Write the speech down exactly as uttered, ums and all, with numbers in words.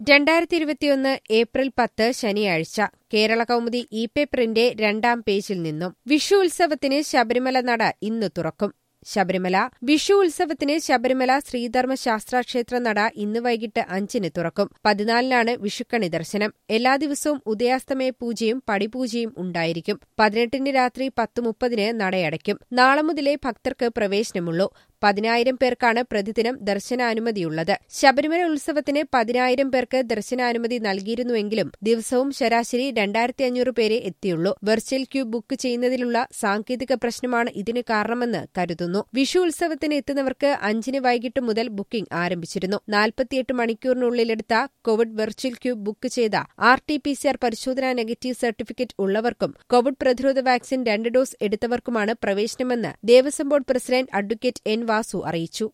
രണ്ടായിരത്തി ഇരുപത്തിയൊന്ന് ഏപ്രിൽ പത്ത് ശനിയാഴ്ച കേരള കൗമുദി ഇ പേപ്പറിന്റെ രണ്ടാം പേജിൽ നിന്നും വിഷു ഉത്സവത്തിന് ശബരിമല നട ഇന്ന് തുറക്കും. ശബരിമല വിഷു ഉത്സവത്തിന് ശബരിമല ശ്രീധർമ്മ ശാസ്താക്ഷേത്ര നട ഇന്ന് വൈകിട്ട് അഞ്ചിന് തുറക്കും. പതിനാലിനാണ് വിഷുക്കണി ദർശനം. എല്ലാ ദിവസവും ഉദയാസ്തമയ പൂജയും പടിപൂജയും ഉണ്ടായിരിക്കും. പതിനെട്ടിന് രാത്രി പത്ത് മുപ്പതിന് നടയടയ്ക്കും. നാളെ മുതലേ ഭക്തർക്ക് പ്രവേശനമുള്ളൂ. പതിനായിരം പേർക്കാണ് പ്രതിദിനം ദർശനാനുമതിയുള്ളത്. ശബരിമല ഉത്സവത്തിന് പതിനായിരം പേർക്ക് ദർശനാനുമതി നൽകിയിരുന്നുവെങ്കിലും ദിവസവും ശരാശരി രണ്ടായിരത്തി അഞ്ഞൂറ് പേരെ എത്തിയുള്ളൂ. വെർച്വൽ ക്യൂ ബുക്ക് ചെയ്യുന്നതിലുള്ള സാങ്കേതിക പ്രശ്നമാണ് ഇതിന് കാരണമെന്ന് കരുതുന്നു. വിഷു ഉത്സവത്തിന് എത്തുന്നവർക്ക് അഞ്ചിന് വൈകിട്ട് മുതൽ ബുക്കിംഗ് ആരംഭിച്ചിരുന്നു. നാൽപ്പത്തിയെട്ട് മണിക്കൂറിനുള്ളിലെടുത്ത കോവിഡ് വെർച്വൽ ക്യൂ ബുക്ക് ചെയ്ത R T P C R പരിശോധനാ നെഗറ്റീവ് സർട്ടിഫിക്കറ്റ് ഉള്ളവർക്കും കോവിഡ് പ്രതിരോധ വാക്സിൻ രണ്ട് ഡോസ് എടുത്തവർക്കുമാണ് പ്രവേശനമെന്ന് Devaswom board president advocate N Vasu അറിയിച്ചു.